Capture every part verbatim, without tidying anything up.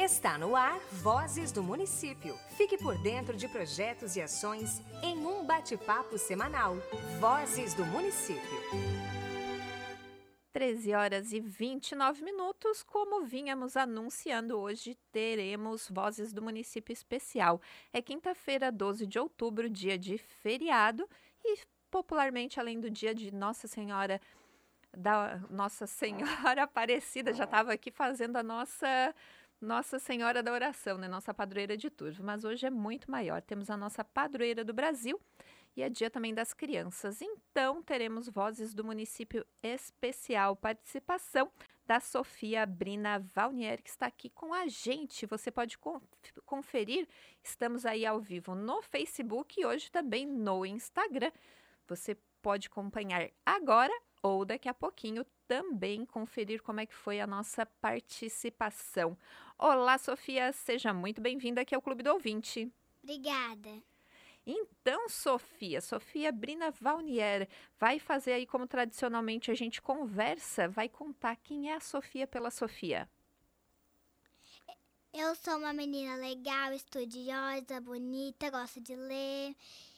Está no ar Vozes do Município. Fique por dentro de projetos e ações em um bate-papo semanal. Vozes do Município. treze horas e vinte e nove minutos, como vínhamos anunciando, hoje teremos Vozes do Município especial. É quinta-feira, doze de outubro, dia de feriado e popularmente, além do dia de Nossa Senhora, da Nossa Senhora Aparecida, já estava aqui fazendo a nossa... Nossa Senhora da Oração, né? Nossa padroeira de Turvo, mas hoje é muito maior. Temos a nossa padroeira do Brasil e é dia também das crianças. Então, teremos Vozes do Município especial, participação da Sofia Brina Valnier, que está aqui com a gente. Você pode conferir, estamos aí ao vivo no Facebook e hoje também no Instagram. Você pode acompanhar agora ou daqui a pouquinho também conferir como é que foi a nossa participação. Olá, Sofia, seja muito bem-vinda aqui ao Clube do Ouvinte. Obrigada. Então, Sofia, Sofia Brina Valnier, vai fazer aí como tradicionalmente a gente conversa, vai contar quem é a Sofia pela Sofia. Eu sou uma menina legal, estudiosa, bonita, gosto de ler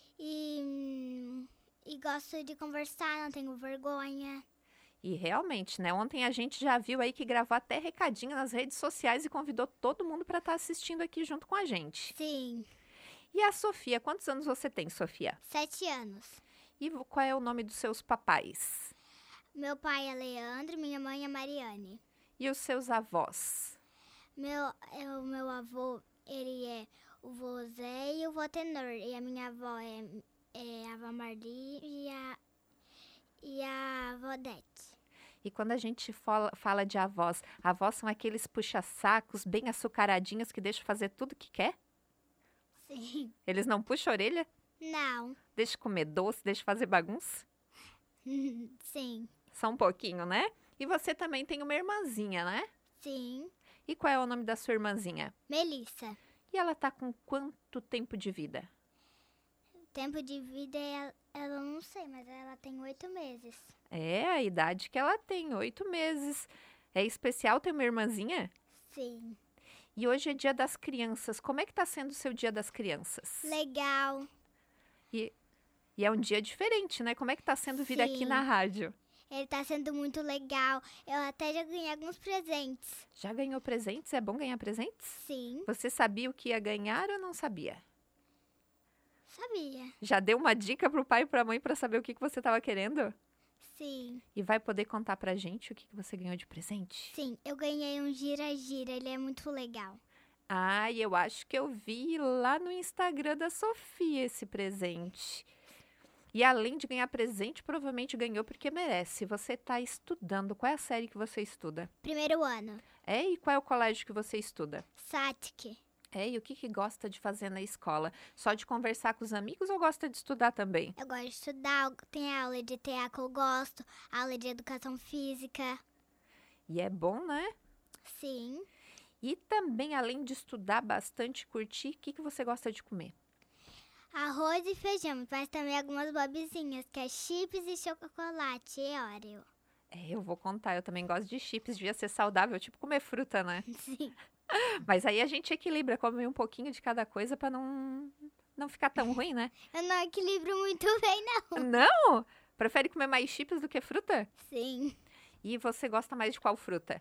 e, e gosto de conversar, não tenho vergonha. E realmente, né? Ontem a gente já viu aí que gravou até recadinho nas redes sociais e convidou todo mundo para estar assistindo aqui junto com a gente. Sim. E a Sofia, quantos anos você tem, Sofia? Sete anos. E qual é o nome dos seus papais? Meu pai é Leandro, minha mãe é Mariane. E os seus avós? Meu, é, o meu avô, ele é o vô Zé e o vô Tenor. E a minha avó é, é a avó Marli e a, e a avó Dete. E quando a gente fala, fala de avós, avós são aqueles puxa-sacos bem açucaradinhos que deixam fazer tudo que quer? Sim. Eles não puxam a orelha? Não. Deixa comer doce, deixa fazer bagunça? Sim. Só um pouquinho, né? E você também tem uma irmãzinha, né? Sim. E qual é o nome da sua irmãzinha? Melissa. E ela tá com quanto tempo de vida? Tempo de vida, ela, ela não sei, mas ela tem oito meses. É a idade que ela tem, oito meses. É especial ter uma irmãzinha? Sim. E hoje é dia das crianças. Como é que tá sendo o seu dia das crianças? Legal. E, e é um dia diferente, né? Como é que tá sendo vir Sim. aqui na rádio? Ele tá sendo muito legal. Eu até já ganhei alguns presentes. Já ganhou presentes? É bom ganhar presentes? Sim. Você sabia o que ia ganhar ou não sabia? Sabia. Já deu uma dica pro pai e pra mãe pra saber o que, que você tava querendo? Sim. E vai poder contar pra gente o que, que você ganhou de presente? Sim, eu ganhei um gira-gira. Ele é muito legal. Ah, eu acho que eu vi lá no Instagram da Sofia esse presente. E além de ganhar presente, provavelmente ganhou porque merece. Você está estudando. Qual é a série que você estuda? Primeiro ano. É, e qual é o colégio que você estuda? Satic. É, e o que, que gosta de fazer na escola? Só de conversar com os amigos ou gosta de estudar também? Eu gosto de estudar. Tem aula de teatro que eu gosto. Aula de educação física. E é bom, né? Sim. E também, além de estudar bastante, curtir, o que, que você gosta de comer? Arroz e feijão, mas também algumas bobizinhas, que é chips e chocolate e Oreo. É, eu vou contar, eu também gosto de chips, devia ser saudável, tipo comer fruta, né? Sim. Mas aí a gente equilibra, come um pouquinho de cada coisa pra não, não ficar tão ruim, né? Eu não equilibro muito bem, não. Não? Prefere comer mais chips do que fruta? Sim. E você gosta mais de qual fruta?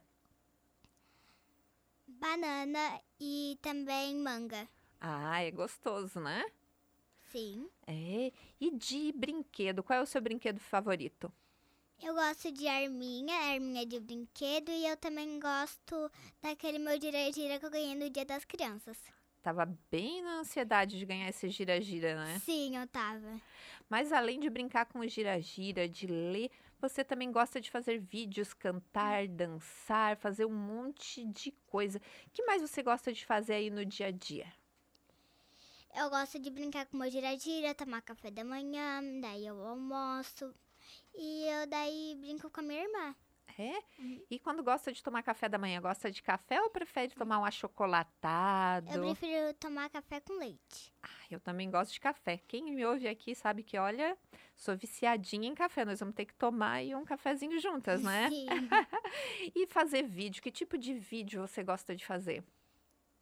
Banana e também manga. Ah, é gostoso, né? Sim. É. E de brinquedo, qual é o seu brinquedo favorito? Eu gosto de arminha, arminha de brinquedo, e eu também gosto daquele meu gira-gira que eu ganhei no Dia das Crianças. Tava bem na ansiedade de ganhar esse gira-gira, né? Sim, eu tava. Mas além de brincar com o gira-gira, de ler, você também gosta de fazer vídeos, cantar, dançar, fazer um monte de coisa. O que mais você gosta de fazer aí no dia a dia? Eu gosto de brincar com o meu gira-gira, tomar café da manhã, daí eu almoço. E eu daí brinco com a minha irmã. É? Uhum. E quando gosta de tomar café da manhã, gosta de café ou prefere tomar um achocolatado? Eu prefiro tomar café com leite. Ah, eu também gosto de café. Quem me ouve aqui sabe que, olha, sou viciadinha em café. Nós vamos ter que tomar aí um cafezinho juntas, né? Sim. E fazer vídeo. Que tipo de vídeo você gosta de fazer?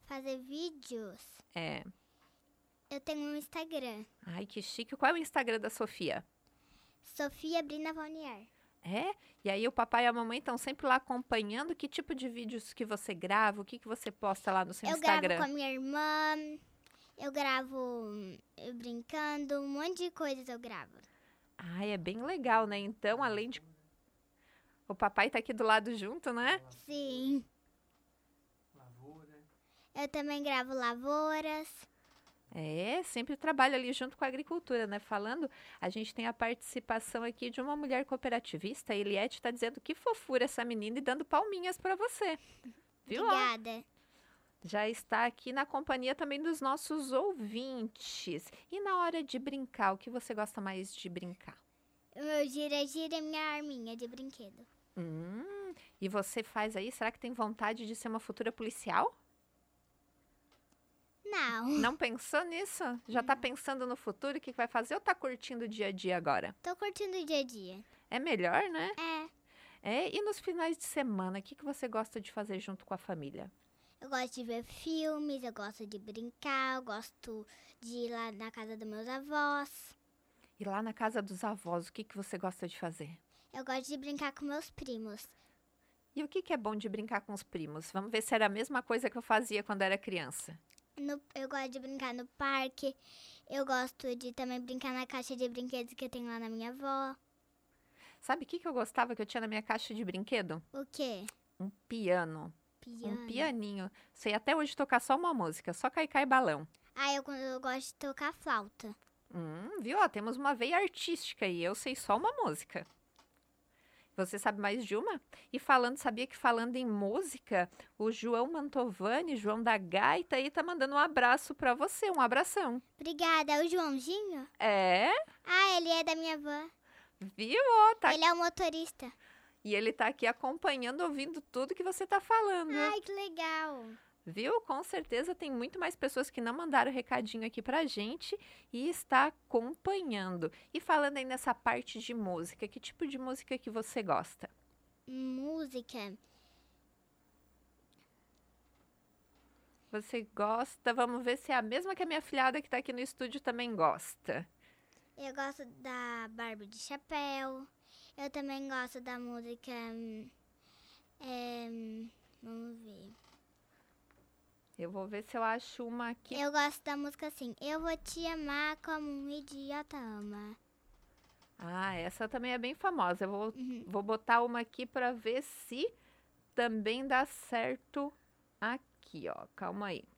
Fazer vídeos? É. Eu tenho um Instagram. Ai, que chique. Qual é o Instagram da Sofia? Sofia Brina Valnier. É? E aí o papai e a mamãe estão sempre lá acompanhando que tipo de vídeos que você grava, o que, que você posta lá no seu Eu Instagram? gravo com a minha irmã, eu gravo hum, eu brincando, um monte de coisas eu gravo. Ai, é bem legal, né? Então, além de... O papai tá aqui do lado junto, né? Sim. Lavoura. Eu também gravo lavouras. É, sempre trabalha ali junto com a agricultura, né? Falando, a gente tem a participação aqui de uma mulher cooperativista. A Eliette tá dizendo que fofura essa menina e dando palminhas pra você. Viu? Ó? Obrigada. Já está aqui na companhia também dos nossos ouvintes. E na hora de brincar, o que você gosta mais de brincar? O meu gira-gira é minha arminha de brinquedo. Hum, e você faz aí? Será que tem vontade de ser uma futura policial? Não. Não pensou nisso? Já tá pensando no futuro, o que que vai fazer ou tá curtindo o dia a dia agora? Tô curtindo o dia a dia. É melhor, né? É. É, e nos finais de semana, o que que você gosta de fazer junto com a família? Eu gosto de ver filmes, eu gosto de brincar, eu gosto de ir lá na casa dos meus avós. E lá na casa dos avós, o que que você gosta de fazer? Eu gosto de brincar com meus primos. E o que que é bom de brincar com os primos? Vamos ver se era a mesma coisa que eu fazia quando era criança. No- eu gosto de brincar no parque. Eu gosto de também brincar na caixa de brinquedos que eu tenho lá na minha avó. Sabe o que que eu gostava que eu tinha na minha caixa de brinquedo? O quê? Um piano. Piano. Um pianinho. Sei até hoje tocar só uma música, só Caicai e Balão. Ah, eu, eu gosto de tocar flauta. Hum, viu? Ó, temos uma veia artística aí. Eu sei só uma música. Você sabe mais de uma? E falando, sabia que falando em música, o João Mantovani, João da Gaita, aí tá mandando um abraço pra você, um abração. Obrigada. É o Joãozinho? É, Ah, ele é da minha avó. viu? Ó, tá... Ele é o motorista. E ele tá aqui acompanhando, ouvindo tudo que você tá falando. Ai, que legal. Viu? Com certeza tem muito mais pessoas que não mandaram recadinho aqui pra gente e está acompanhando. E falando aí nessa parte de música, que tipo de música que você gosta? Música. Você gosta? Vamos ver se é a mesma que a minha filhada que tá aqui no estúdio também gosta. Eu gosto da Barbie de Chapéu. Eu também gosto da música. hum, é, hum, vamos ver. Eu vou ver se eu acho uma aqui. Eu gosto da música assim. Eu vou te amar como um idiota ama. Ah, essa também é bem famosa. Eu vou, Uhum. vou botar uma aqui pra ver se também dá certo aqui, ó. Calma aí.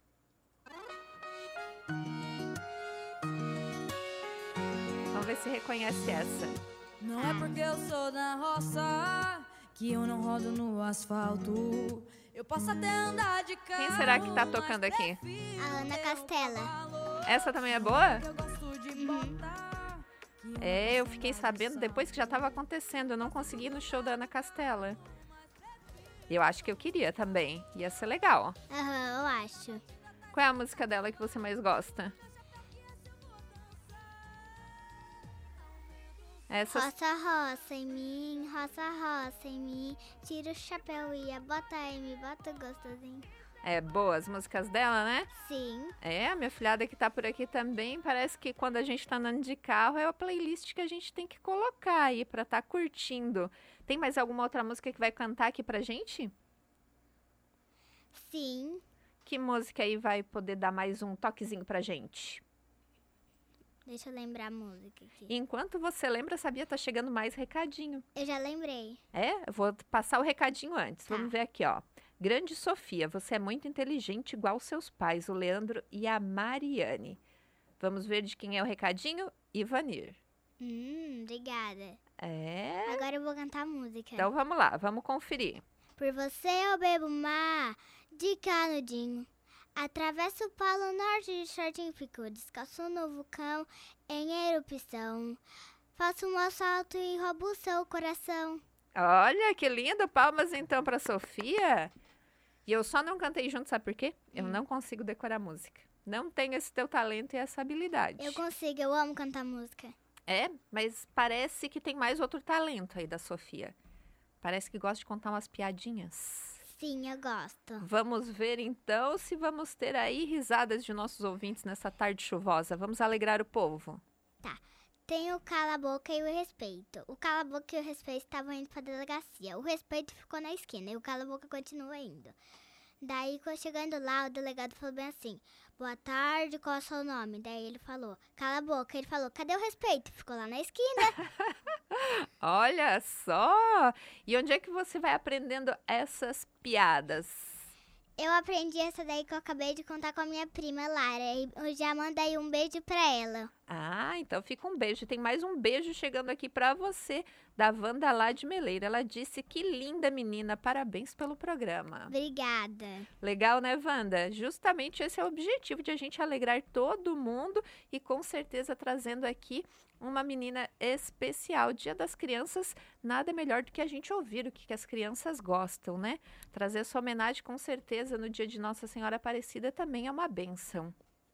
Vamos ver se reconhece essa. Não é porque eu sou da roça que eu não rodo no asfalto. Eu posso até andar de carro. Quem será que tá tocando mas aqui? prefiro A Ana ter um Castela. valor Essa também é boa? que eu gosto de botar, que eu É, eu gosto fiquei mais sabendo de depois que já estava acontecendo. Eu não consegui ir no show da Ana Castela. Eu acho que eu queria também. Ia ser legal. Aham, eu acho. Qual é a música dela que você mais gosta? Essa. Roça, roça em mim, roça, roça em mim. Tira o chapéu e a bota e me bota gostosinho. É boa as músicas dela, né? Sim. É, a minha filhada que tá por aqui também. Parece que quando a gente tá andando de carro é a playlist que a gente tem que colocar aí pra tá curtindo. Tem mais alguma outra música que vai cantar aqui pra gente? Sim. Que música aí vai poder dar mais um toquezinho pra gente? Deixa eu lembrar a música aqui. Enquanto você lembra, sabia, tá chegando mais recadinho. Eu já lembrei. É, eu vou passar o recadinho antes. Tá. Vamos ver aqui, ó. Grande Sofia, você é muito inteligente, igual seus pais, o Leandro e a Mariane. Vamos ver de quem é o recadinho? Ivanir. Hum, obrigada. É? Agora eu vou cantar a música. Então vamos lá, vamos conferir. Por você eu bebo mar de canudinho. Atravesso o Polo Norte de shortinho, fico descalço no vulcão em erupção. Faço um assalto e roubo o seu coração. Olha, que lindo. Palmas então pra Sofia. E eu só não cantei junto, sabe por quê? Eu Hum. não consigo decorar música. Não tenho esse teu talento e essa habilidade. Eu consigo, eu amo cantar música. É, mas parece que tem mais outro talento aí da Sofia. Parece que gosta de contar umas piadinhas. Sim, eu gosto. Vamos ver então se vamos ter aí risadas de nossos ouvintes nessa tarde chuvosa. Vamos alegrar o povo. Tem o cala a boca e o respeito. O cala a boca e o respeito estavam indo pra delegacia. O respeito ficou na esquina e o cala a boca continua indo. Daí, quando chegando lá, o delegado falou bem assim: boa tarde, qual é o seu nome? Daí ele falou: cala a boca. Ele falou: cadê o respeito? Ficou lá na esquina. Olha só! E onde é que você vai aprendendo essas piadas? Eu aprendi essa daí que eu acabei de contar com a minha prima Lara. E eu já mandei um beijo pra ela. Ah, então fica um beijo. Tem mais um beijo chegando aqui pra você, da Wanda lá de Meleira. Ela disse: que linda menina, parabéns pelo programa. Obrigada. Legal, né, Wanda? Justamente esse é o objetivo, de a gente alegrar todo mundo e com certeza trazendo aqui uma menina especial. Dia das Crianças, nada melhor do que a gente ouvir o que, que as crianças gostam, né? Trazer essa homenagem com certeza no dia de Nossa Senhora Aparecida também é uma bênção.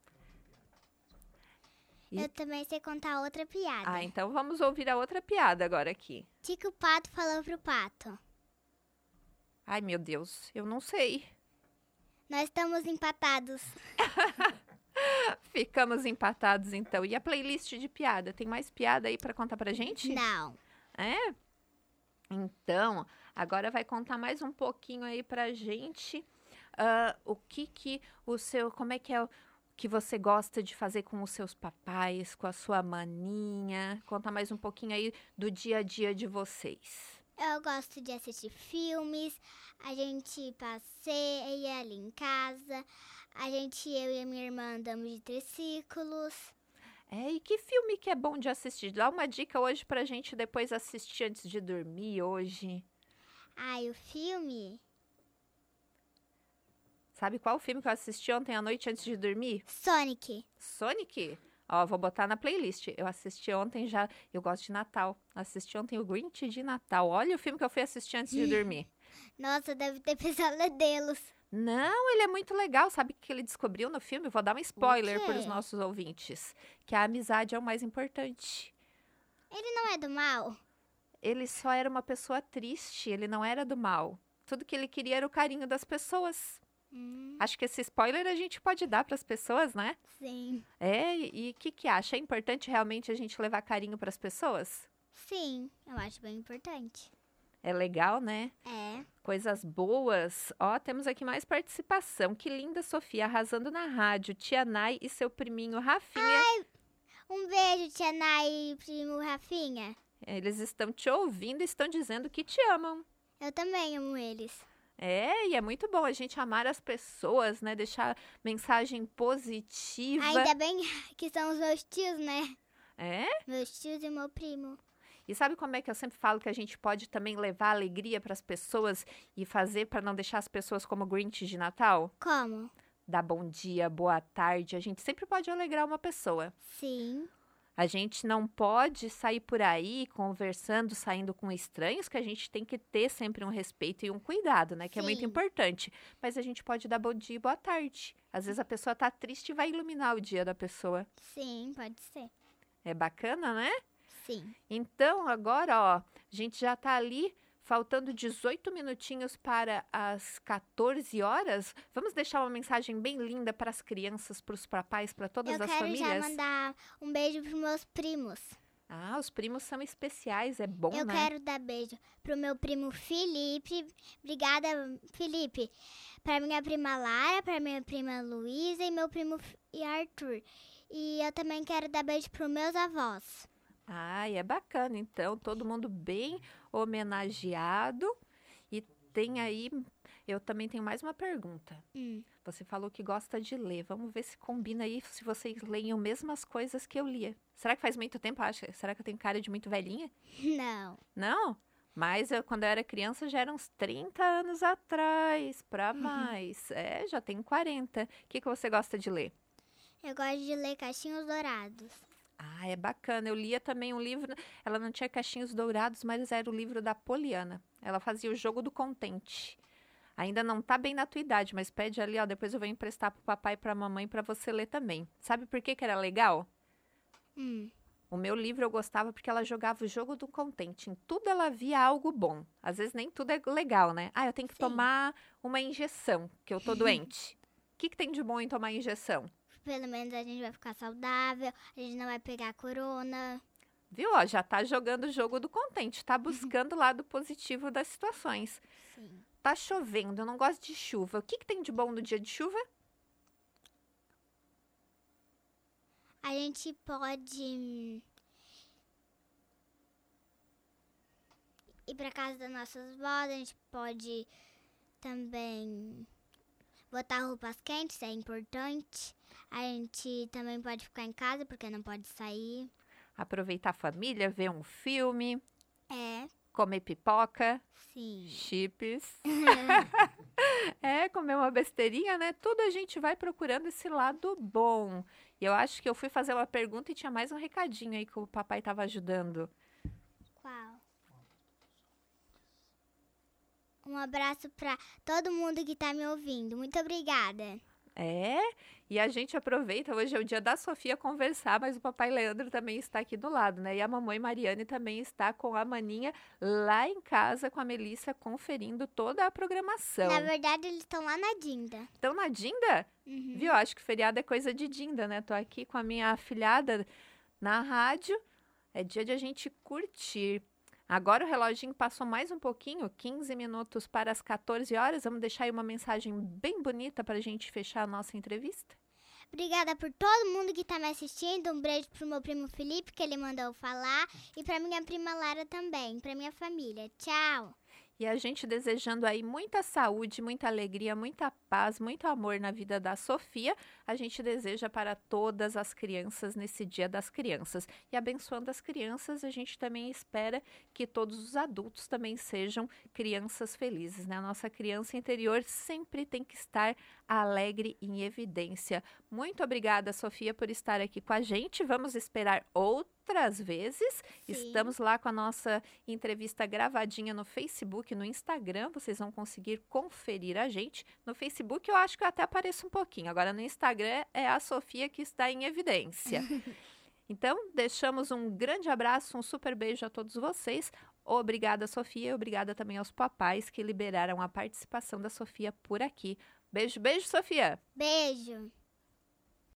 E- Eu também sei contar outra piada. Ah, então vamos ouvir a outra piada agora aqui. Tico Pato falou pro pato: Ai, meu Deus, eu não sei. nós estamos empatados. Ficamos empatados então. E a playlist de piada? Tem mais piada aí pra contar pra gente? Não. É? Então, agora vai contar mais um pouquinho aí pra gente ah, o que que o seu, como é que é o que você gosta de fazer com os seus papais, com a sua maninha. Conta mais um pouquinho aí do dia a dia de vocês. Eu gosto de assistir filmes, a gente passeia ali em casa, a gente, eu e a minha irmã andamos de triciclos. É, e que filme que é bom de assistir? Dá uma dica hoje pra gente depois assistir antes de dormir hoje. Ai, o filme? Sabe qual filme que eu assisti ontem à noite antes de dormir? Sonic. Sonic? Ó, vou botar na playlist. Eu assisti ontem já, eu gosto de Natal. Assisti ontem o Grinch de Natal. Olha o filme que eu fui assistir antes de dormir. Nossa, deve ter pesadelos. Não, ele é muito legal. Sabe o que ele descobriu no filme? Vou dar um spoiler quê? para os nossos ouvintes. Que a amizade é o mais importante. Ele não é do mal? Ele só era uma pessoa triste, ele não era do mal. Tudo que ele queria era o carinho das pessoas. Hum, Acho que esse spoiler a gente pode dar para as pessoas, né? sim. É, e o que que acha? É importante realmente a gente levar carinho para as pessoas? Sim, eu acho bem importante. É legal, né? É. Coisas boas. Ó, temos aqui mais participação. Que linda, Sofia, arrasando na rádio. Tia Nai e seu priminho Rafinha. Um beijo, tia Nai e primo Rafinha. Eles estão te ouvindo e estão dizendo que te amam. Eu também amo eles. É, e é muito bom a gente amar as pessoas, né? Deixar mensagem positiva. Ainda bem que são os meus tios, né? É? Meus tios e meu primo. E sabe como é que eu sempre falo que a gente pode também levar alegria para as pessoas e fazer para não deixar as pessoas como Grinch de Natal? Como? Dar bom dia, boa tarde. A gente sempre pode alegrar uma pessoa. Sim. A gente não pode sair por aí conversando, saindo com estranhos, que a gente tem que ter sempre um respeito e um cuidado, né? Que é muito Sim. importante. Mas a gente pode dar bom dia e boa tarde. Às vezes a pessoa tá triste e vai iluminar o dia da pessoa. Sim, pode ser. É bacana, né? Sim. Então, agora, ó, a gente já tá ali, faltando dezoito minutinhos para as quatorze horas. Vamos deixar uma mensagem bem linda para as crianças, para os papais, para todas Eu as quero famílias. já mandar um beijo pros meus primos. Ah, os primos são especiais, é bom, Eu né? quero dar beijo pro meu primo Felipe. Obrigada, Felipe. Pra minha prima Lara, pra minha prima Luísa e meu primo F- e Arthur. E eu também quero dar beijo pros meus avós. Ai, é bacana, então, todo mundo bem homenageado. E tem aí, eu também tenho mais uma pergunta. Hum. Você falou que gosta de ler, vamos ver se combina aí, se vocês leem as mesmas coisas que eu lia. Será que faz muito tempo, acha? Será que eu tenho cara de muito velhinha? Não. Não? Mas eu, quando eu era criança, já eram uns trinta anos atrás, pra mais. É, já tenho quarenta. O que, que você gosta de ler? Eu gosto de ler Caixinhos Dourados. Ah, é bacana. Eu lia também um livro, ela não tinha cachinhos dourados, mas era o livro da Poliana. Ela fazia o jogo do contente. Ainda não tá bem na tua idade, mas pede ali, ó, depois eu vou emprestar pro papai e pra mamãe pra você ler também. Sabe por que que era legal? Hum. O meu livro eu gostava porque ela jogava o jogo do contente. Em tudo ela via algo bom. Às vezes nem tudo é legal, né? Ah, eu tenho que Sim. tomar uma injeção, que eu tô doente. O que, que tem de bom em tomar injeção? Pelo menos a gente vai ficar saudável, a gente não vai pegar corona. Viu? Ó, já tá jogando o jogo do contente, tá buscando o lado positivo das situações. Sim. Tá chovendo, eu não gosto de chuva. O que, que tem de bom no dia de chuva? A gente pode ir para casa das nossas vós, a gente pode também botar roupas quentes, é importante. A gente também pode ficar em casa porque não pode sair. Aproveitar a família, ver um filme, É, comer pipoca, sim. chips. É, comer uma besteirinha, né? Tudo a gente vai procurando esse lado bom. E eu acho que eu fui fazer uma pergunta e tinha mais um recadinho aí que o papai estava ajudando. Qual? Um abraço para todo mundo que tá me ouvindo. Muito obrigada. É, e a gente aproveita, hoje é o dia da Sofia conversar, mas o papai Leandro também está aqui do lado, né? E a mamãe Mariane também está com a maninha lá em casa com a Melissa conferindo toda a programação. Na verdade, eles estão lá na Dinda. Então, na Dinda, Uhum. viu? Acho que feriado é coisa de Dinda, né? Tô aqui com a minha afilhada na rádio, é dia de a gente curtir. Agora o reloginho passou mais um pouquinho, quinze minutos para as quatorze horas. Vamos deixar aí uma mensagem bem bonita para a gente fechar a nossa entrevista? Obrigada por todo mundo que tá me assistindo. Um beijo pro meu primo Felipe, que ele mandou falar. E pra minha prima Lara também, pra minha família. Tchau! E a gente desejando aí muita saúde, muita alegria, muita paz, muito amor na vida da Sofia. A gente deseja para todas as crianças nesse Dia das Crianças. E abençoando as crianças, a gente também espera que todos os adultos também sejam crianças felizes, né? A nossa criança interior sempre tem que estar alegre em evidência. Muito obrigada, Sofia, por estar aqui com a gente. Vamos esperar outras vezes. Sim. Estamos lá com a nossa entrevista gravadinha no Facebook, no Instagram. Vocês vão conseguir conferir a gente. No Facebook eu acho que eu até apareço um pouquinho. Agora no Instagram é a Sofia que está em evidência. Então, deixamos um grande abraço, um super beijo a todos vocês. Obrigada, Sofia, e obrigada também aos papais que liberaram a participação da Sofia por aqui. Beijo, beijo, Sofia! Beijo!